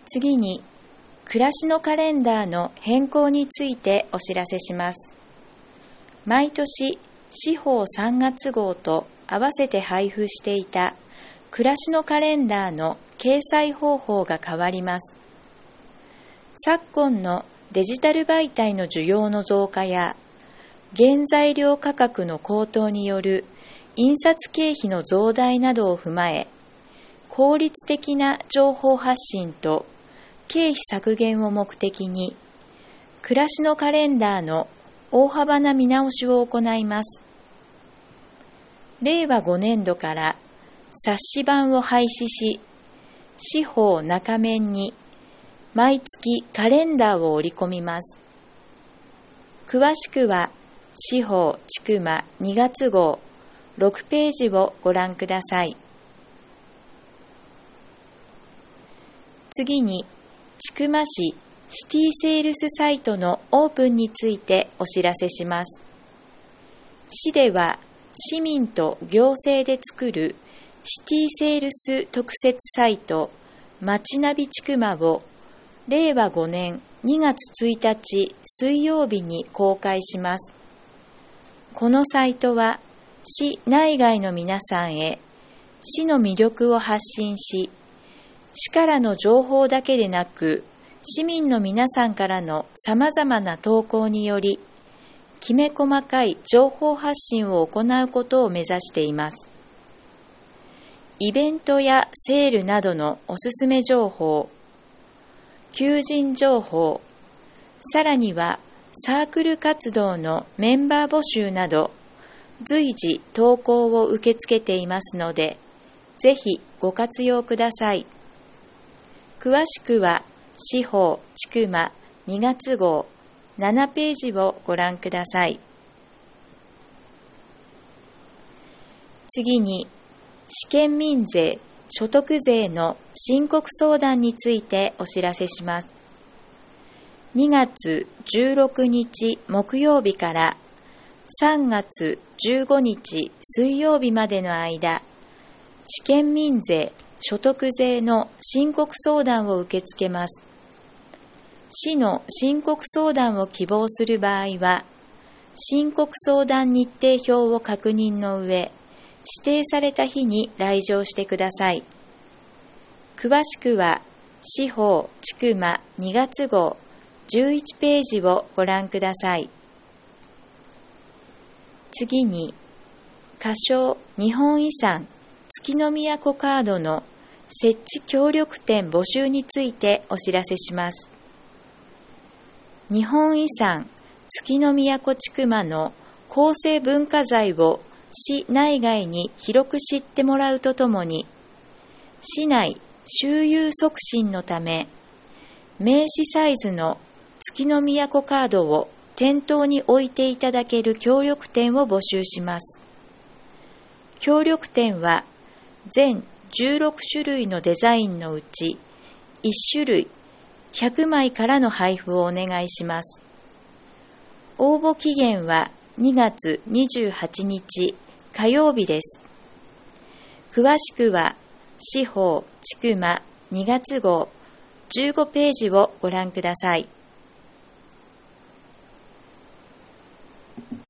次に、暮らしのカレンダーの変更についてお知らせします。毎年、司法3月号と合わせて配布していた暮らしのカレンダーの掲載方法が変わります。昨今のデジタル媒体の需要の増加や原材料価格の高騰による印刷経費の増大などを踏まえ、効率的な情報発信と経費削減を目的に、暮らしのカレンダーの大幅な見直しを行います。令和5年度から冊子版を廃止し、司法中面に毎月カレンダーを織り込みます。詳しくは、司法ちくま2月号6ページをご覧ください。次に、ちくま市シティセールスサイトのオープンについてお知らせします。市では、市民と行政で作るシティセールス特設サイトまちナビちくまを令和5年2月1日水曜日に公開します。このサイトは市内外の皆さんへ市の魅力を発信し、市からの情報だけでなく市民の皆さんからのさまざまな投稿によりきめ細かい情報発信を行うことを目指しています。イベントやセールなどのおすすめ情報、求人情報、さらにはサークル活動のメンバー募集など随時投稿を受け付けていますので、ぜひご活用ください。詳しくは司法ちくま2月号7ページをご覧ください。次に、試験民税、所得税の申告相談についてお知らせします。2月16日木曜日から3月15日水曜日までの間、試験民税、所得税の申告相談を受け付けます。市の申告相談を希望する場合は、申告相談日程表を確認の上、指定された日に来場してください。詳しくは、司法ちくま2月号11ページをご覧ください。次に、仮称日本遺産月の都カードの設置協力店募集についてお知らせします。日本遺産月の都ちくまの構成文化財を市内外に広く知ってもらうとともに、市内周遊促進のため、名刺サイズの月の都カードを店頭に置いていただける協力店を募集します。協力店は全16種類のデザインのうち1種類100枚からの配布をお願いします。応募期限は2月28日火曜日です。詳しくは司法ちくま2月号15ページをご覧ください。